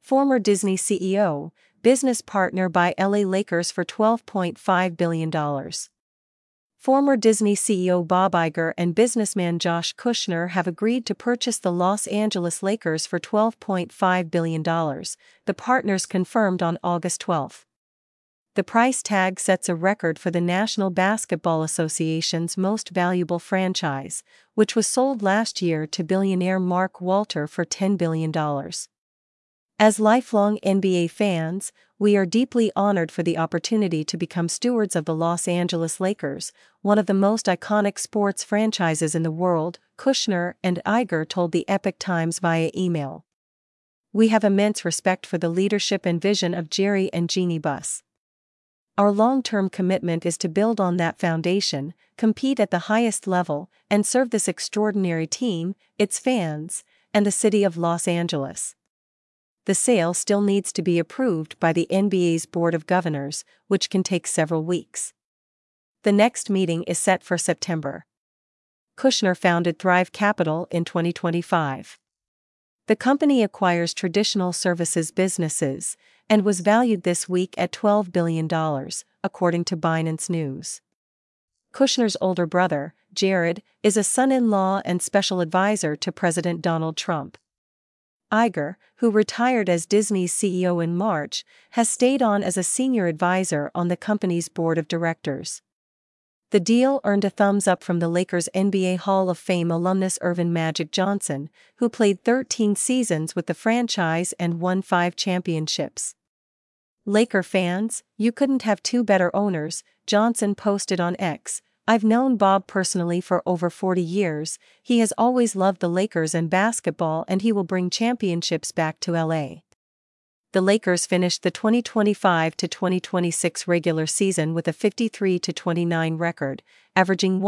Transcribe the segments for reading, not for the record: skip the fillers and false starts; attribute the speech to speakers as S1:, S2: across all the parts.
S1: former Disney CEO, business partner by LA Lakers for $12.5 billion. Former Disney CEO Bob Iger and businessman Josh Kushner have agreed to purchase the Los Angeles Lakers for $12.5 billion, the partners confirmed on August 12. The price tag sets a record for the National Basketball Association's most valuable franchise, which was sold last year to billionaire Mark Walter for $10 billion. As lifelong NBA fans, we are deeply honored for the opportunity to become stewards of the Los Angeles Lakers, one of the most iconic sports franchises in the world, Kushner and Iger told the Epoch Times via email. We have immense respect for the leadership and vision of Jerry and Jeanie Buss. Our long-term commitment is to build on that foundation, compete at the highest level, and serve this extraordinary team, its fans, and the city of Los Angeles. The sale still needs to be approved by the NBA's Board of Governors, which can take several weeks. The next meeting is set for September. Kushner founded Thrive Capital in 2025. The company acquires traditional services businesses and was valued this week at $12 billion, according to Binance News. Kushner's older brother, Jared, is a son-in-law and special advisor to President Donald Trump. Iger, who retired as Disney's CEO in March, has stayed on as a senior advisor on the company's board of directors. The deal earned a thumbs up from the Lakers' NBA Hall of Fame alumnus Earvin "Magic" Johnson, who played 13 seasons with the franchise and won 5 championships. Laker fans, you couldn't have two better owners, Johnson posted on X. I've known Bob personally for over 40 years, he has always loved the Lakers and basketball, and he will bring championships back to LA. The Lakers finished the 2025-2026 regular season with a 53-29 record, averaging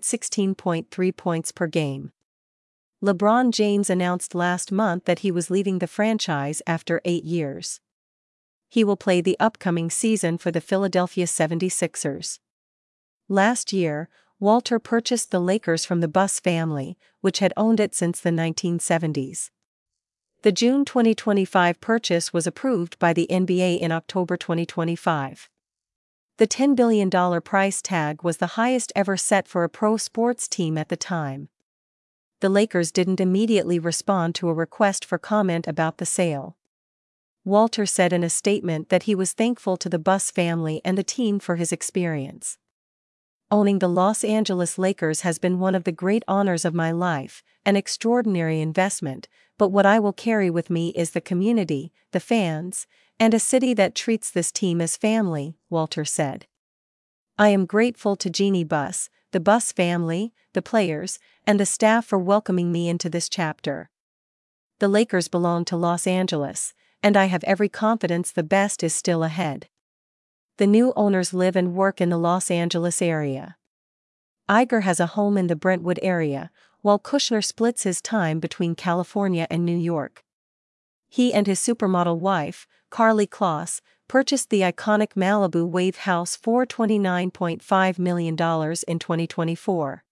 S1: 116.3 points per game. LeBron James announced last month that he was leaving the franchise after 8 years. He will play the upcoming season for the Philadelphia 76ers. Last year, Walter purchased the Lakers from the Buss family, which had owned it since the 1970s. The June 2025 purchase was approved by the NBA in October 2025. The $10 billion price tag was the highest ever set for a pro sports team at the time. The Lakers didn't immediately respond to a request for comment about the sale. Walter said in a statement that he was thankful to the Buss family and the team for his experience. Owning the Los Angeles Lakers has been one of the great honors of my life, an extraordinary investment, but what I will carry with me is the community, the fans, and a city that treats this team as family, Walter said. I am grateful to Jeanie Buss, the Buss family, the players, and the staff for welcoming me into this chapter. The Lakers belong to Los Angeles, and I have every confidence the best is still ahead. The new owners live and work in the Los Angeles area. Iger has a home in the Brentwood area, while Kushner splits his time between California and New York. He and his supermodel wife, Karlie Kloss, purchased the iconic Malibu Wave House for $29.5 million in 2024.